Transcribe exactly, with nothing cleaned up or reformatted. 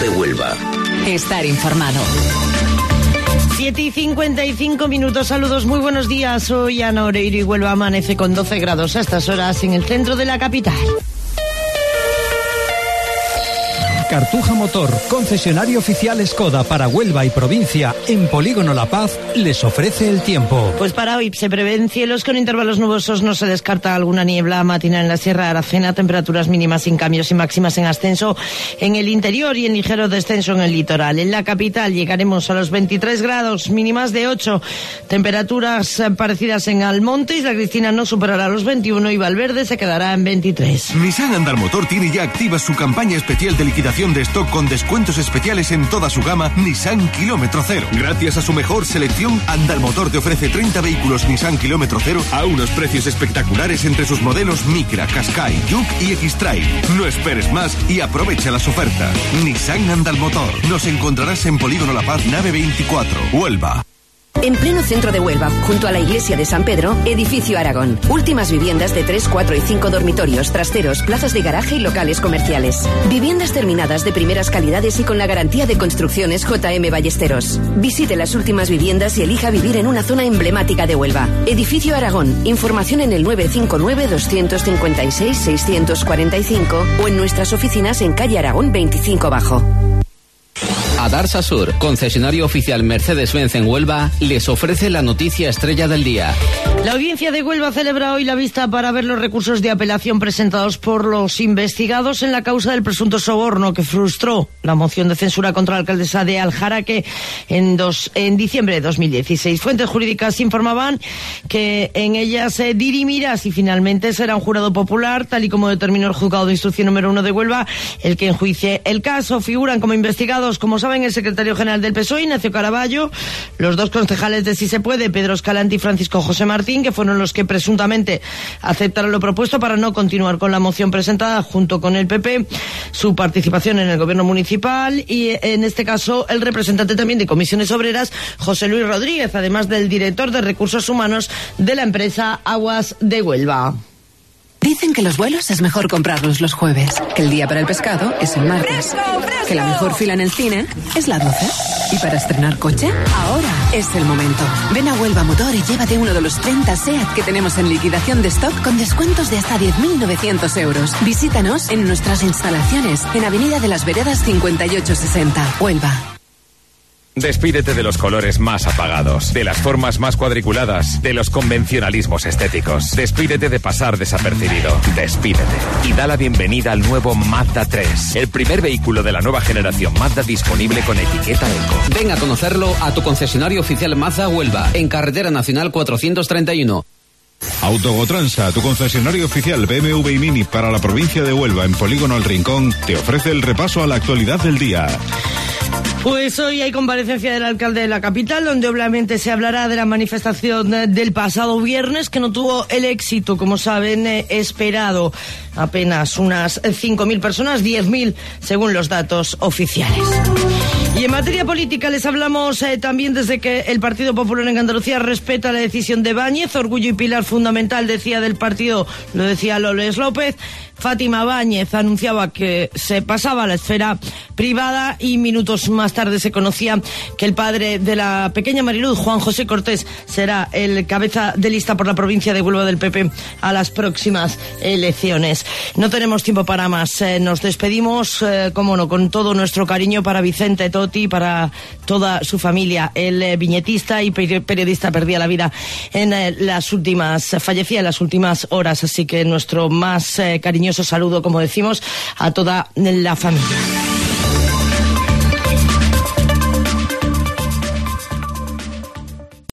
de Huelva. Estar informado. siete y cincuenta y cinco minutos, saludos, muy buenos días. Soy Ana Oreiro y Huelva amanece con doce grados a estas horas en el centro de la capital. Cartuja Motor, concesionario oficial Skoda para Huelva y provincia en Polígono La Paz, les ofrece el tiempo. Pues para hoy se prevén cielos con intervalos nubosos, no se descarta alguna niebla matinal en la Sierra de Aracena, temperaturas mínimas sin cambios y máximas en ascenso en el interior y en ligero descenso en el litoral. En la capital llegaremos a los veintitrés grados, mínimas de ocho, temperaturas parecidas en Almonte, Isla Cristina no superará los veintiuno y Valverde se quedará en veintitrés. Nissan Andalmotor tiene ya activa su campaña especial de liquidación de stock con descuentos especiales en toda su gama Nissan Kilómetro Cero. Gracias a su mejor selección, Andalmotor te ofrece treinta vehículos Nissan Kilómetro Cero a unos precios espectaculares entre sus modelos Micra, Qashqai, Juke y X-Trail. No esperes más y aprovecha las ofertas. Nissan Andalmotor. Nos encontrarás en Polígono La Paz, nave veinticuatro, Huelva. En pleno centro de Huelva, junto a la iglesia de San Pedro, Edificio Aragón. Últimas viviendas de tres, cuatro y cinco dormitorios, trasteros, plazas de garaje y locales comerciales. Viviendas terminadas de primeras calidades y con la garantía de Construcciones J M Ballesteros. Visite las últimas viviendas y elija vivir en una zona emblemática de Huelva. Edificio Aragón. Información en el nueve cinco nueve, dos cinco seis, seis cuatro cinco o en nuestras oficinas en calle Aragón veinticinco Bajo. Adarsa Sur, concesionario oficial Mercedes-Benz en Huelva, les ofrece la noticia estrella del día. La audiencia de Huelva celebra hoy la vista para ver los recursos de apelación presentados por los investigados en la causa del presunto soborno que frustró la moción de censura contra la alcaldesa de Aljaraque en, dos, en diciembre de dos mil dieciséis. Fuentes jurídicas informaban que en ellas se dirimirá si finalmente será un jurado popular, tal y como determinó el juzgado de instrucción número uno de Huelva, el que enjuicie el caso. Figuran como investigados, como saben, el secretario general del P S O E, Ignacio Caraballo, los dos concejales de Si Se Puede, Pedro Escalante y Francisco José Martín, que fueron los que presuntamente aceptaron lo propuesto para no continuar con la moción presentada junto con el P P, su participación en el gobierno municipal y, en este caso, el representante también de Comisiones Obreras, José Luis Rodríguez, además del director de Recursos Humanos de la empresa Aguas de Huelva. Dicen que los vuelos es mejor comprarlos los jueves, que el día para el pescado es el martes, que la mejor fila en el cine es la doce. ¿Y para estrenar coche? Ahora es el momento. Ven a Huelva Motor y llévate uno de los treinta SEAT que tenemos en liquidación de stock con descuentos de hasta diez mil novecientos euros. Visítanos en nuestras instalaciones en Avenida de las Veredas cincuenta y ocho sesenta, Huelva. Despídete de los colores más apagados, de las formas más cuadriculadas, de los convencionalismos estéticos. Despídete de pasar desapercibido. Despídete. Y da la bienvenida al nuevo Mazda tres, el primer vehículo de la nueva generación Mazda disponible con etiqueta Eco. Ven a conocerlo a tu concesionario oficial Mazda Huelva, en Carretera Nacional cuatrocientos treinta y uno. Autogotransa, tu concesionario oficial B M W y Mini para la provincia de Huelva en Polígono El Rincón, te ofrece el repaso a la actualidad del día. Pues hoy hay comparecencia del alcalde de la capital, donde obviamente se hablará de la manifestación del pasado viernes, que no tuvo el éxito, como saben, eh, esperado. Apenas unas cinco mil personas, diez mil según los datos oficiales. Y en materia política les hablamos eh, también desde que el Partido Popular en Andalucía respeta la decisión de Báñez, orgullo y pilar fundamental, decía, del partido, lo decía Loles López. Fátima Báñez anunciaba que se pasaba a la esfera privada y minutos más tarde se conocía que el padre de la pequeña Mariluz, Juan José Cortés, será el cabeza de lista por la provincia de Huelva del P P a las próximas elecciones. No tenemos tiempo para más. Eh, nos despedimos, eh, como no, con todo nuestro cariño para Vicente Totti, para toda su familia. El eh, viñetista y periodista perdía la vida en eh, las últimas, fallecía en las últimas horas, así que nuestro más eh, cariñoso saludo, como decimos, a toda la familia.